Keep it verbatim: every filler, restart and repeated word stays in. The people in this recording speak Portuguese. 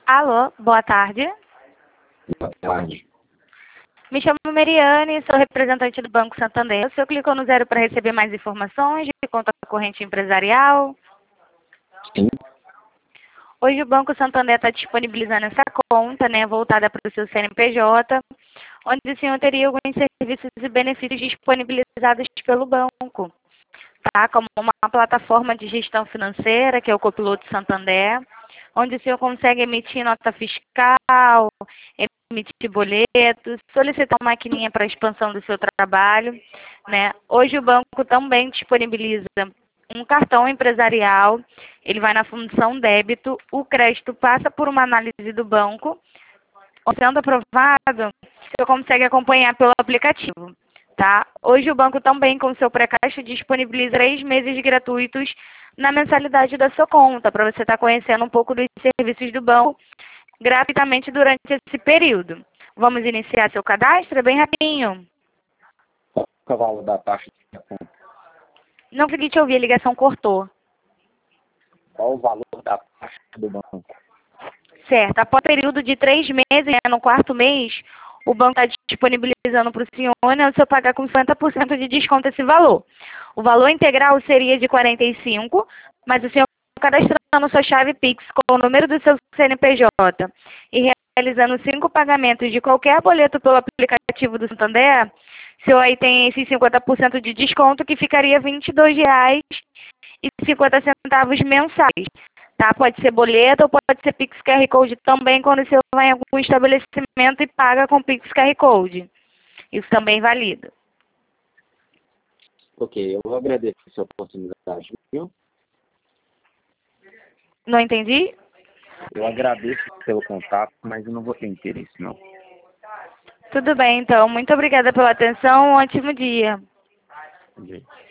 Alô, boa tarde. Boa tarde. Me chamo Meriane, sou representante do Banco Santander. O senhor clicou no zero para receber mais informações de conta corrente empresarial? Sim. Hoje o Banco Santander está disponibilizando essa conta, né, voltada para o seu C N P J, onde o senhor teria alguns serviços e benefícios disponibilizados pelo banco, tá? Como uma plataforma de gestão financeira, que é o Copiloto Santander, onde o senhor consegue emitir nota fiscal, emitir boletos, solicitar uma maquininha para a expansão do seu trabalho, né? Hoje o banco também disponibiliza um cartão empresarial, ele vai na função débito, o crédito passa por uma análise do banco, sendo aprovado, você consegue acompanhar pelo aplicativo, tá? Hoje o banco também, com o seu pré-caixa, disponibiliza três meses gratuitos na mensalidade da sua conta, para você estar conhecendo um pouco dos serviços do banco gratuitamente durante esse período. Vamos iniciar seu cadastro? É bem rapidinho. Qual é o valor da taxa da conta? Não consegui te ouvir, a ligação cortou. Qual o valor da taxa do banco? Certo. Após o período de três meses, né, no quarto mês, o banco está disponibilizando para o senhor, né, o senhor pagar com cinquenta por cento de desconto esse valor. O valor integral seria de quarenta e cinco reais, mas o senhor cadastrando sua chave Pix com o número do seu C N P J e realizando cinco pagamentos de qualquer boleto pelo aplicativo do Santander, o senhor aí tem esses cinquenta por cento de desconto, que ficaria vinte e dois reais e cinquenta centavos mensais. Tá? Pode ser boleto ou pode ser Pix Q R Code também, quando o senhor vai em algum estabelecimento e paga com Pix Q R Code. Isso também é válido. Ok, eu agradeço essa oportunidade, viu? Não entendi? Eu agradeço pelo contato, mas eu não vou ter interesse, não. Tudo bem, então. Muito obrigada pela atenção. Um ótimo dia. Ok.